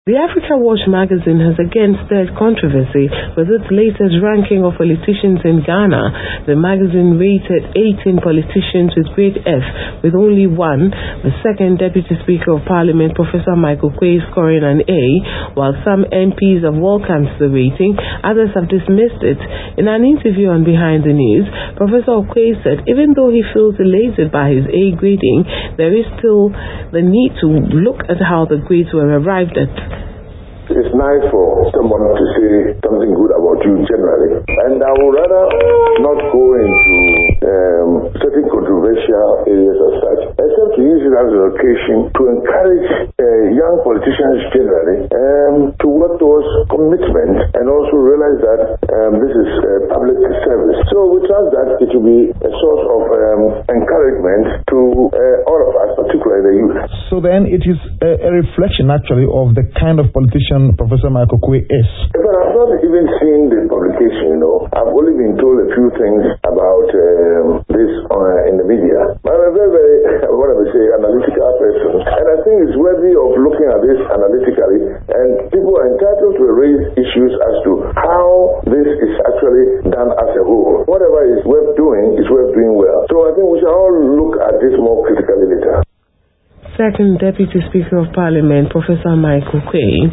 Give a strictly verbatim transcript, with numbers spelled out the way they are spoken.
The Africa Watch magazine has again stirred controversy with its latest ranking of politicians in Ghana. The magazine rated eighteen politicians with grade F, with only one, the second Deputy Speaker of Parliament, Professor Michael Oquaye, scoring an A. While some M Ps have welcomed the rating, others have dismissed it. In an interview on Behind the News, Professor Oquaye said even though he feels elated by his A grading, there is still the need to look at how the grades were arrived at. It's nice for someone to say something good about you generally, and I would rather not go into um, certain controversial areas as such, except to use it as an occasion to encourage uh, young politicians generally um, to work towards commitment and also realize that um, this is uh, public service. So we trust that it will be a source of um, encouragement to uh, all of us, particularly the youth. So then it is a, a reflection actually of the kind of politician Professor Michael Oquaye is. But I've not even seen the publication, you know. I've only been told a few things about um, this uh, in the media. I'm a very, very, what I would say, analytical person. And I think it's worthy of looking at this analytically. And people are entitled to raise issues as to how this is actually done as a whole. Whatever is worth doing is worth doing well. So I think we should all look at this more critically later. Second Deputy Speaker of Parliament, Professor Michael Oquaye,